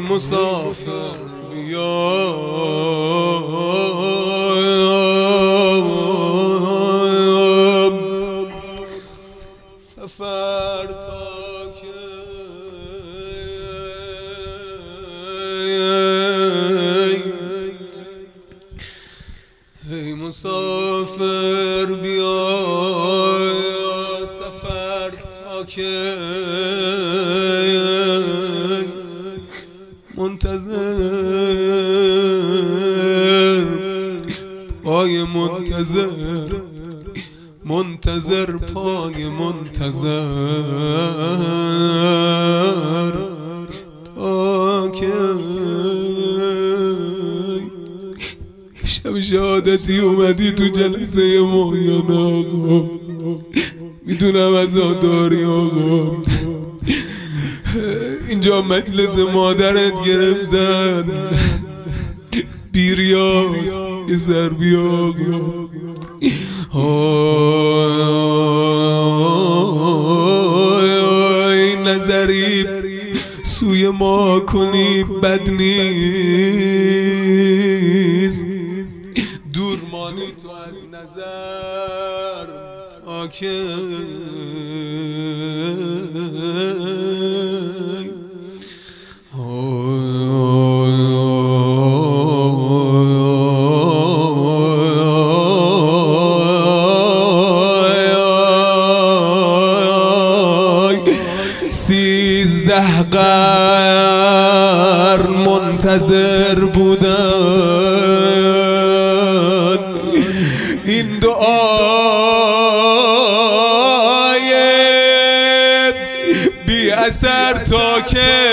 مسافر بیا سفر تا که ای مسافر بیا سفر تا که منتظر پای منتظر پای منتظر تا که شب شهادتی اومدی تو جلسه ما یا نه آقا؟ میدونم عزاداری آقا، اینجا مجلس مادرت گرفتن بیریاز یه سر بیا آقا. نظری سوی ما کنی بد نیست، دور مانی تو از نظر تا که قرن منتظر بودن این دعای بی اثر تا که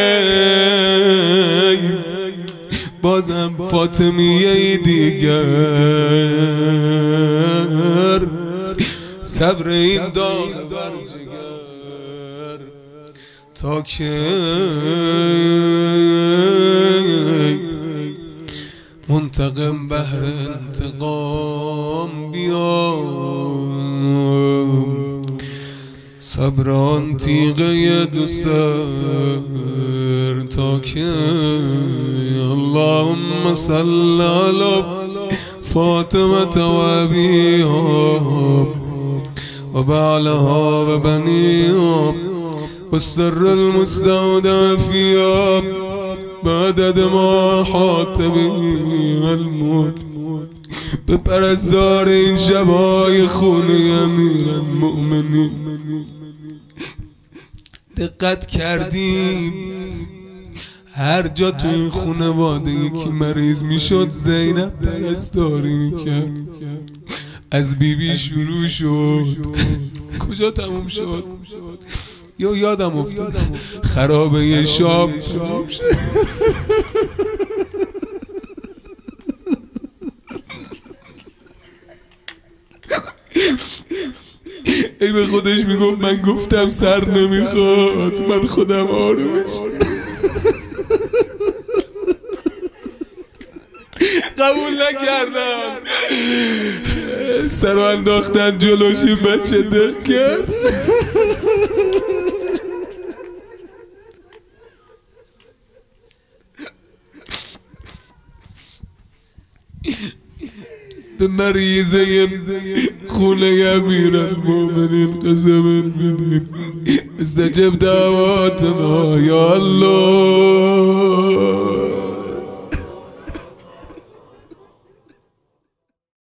بازم فاطمیه دیگر صبر این داغ بر جگر تا که منتقم بهر انتقام بیام، صبر آن تیغه دو سر تا که اللهم صل علی فاطمه و ابیها و بعلها و بنیها والسر المستودع فيها بعدد ما حاط به الموت. به پرستار این شبای خونه امیرالمؤمنین دقت کردیم هر جا تو این خانواده یکی مریض میشد زینب پرستاری میکرد. از بیبی شروع شد، کجا تموم شد؟ یا یادم افتاد خرابه شام ای به خودش میگفت من گفتم سر نمیخواد، من خودم آرومش قبول نکردم، سر انداختن جلوش، این بچه دق کرد. به مریضه خونه امیرالمؤمنین قسمت میدیم استجب دعواتنا یا الله.